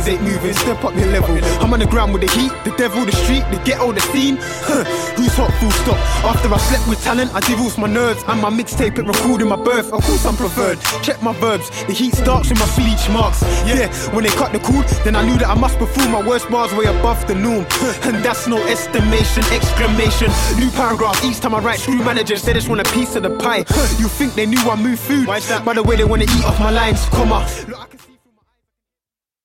things ain't moving, step up your level. I'm on the ground with the heat, the devil, the street, the ghetto, the scene. Who's hot, full stop? After I slept with talent, I divorced my nerves. And my mixtape, it recording my birth. Of course I'm preferred, check my verbs. The heat starts with my speech marks. Yeah, when they cut the cord, then I knew that I must perform my worst bars way above the norm. And that's no estimation, exclamation. New paragraph, each time I write, screw managers, they just want a piece of the pie. You think they knew I moved food? Why is that? By the way they wanna eat off my lines, comma. Look,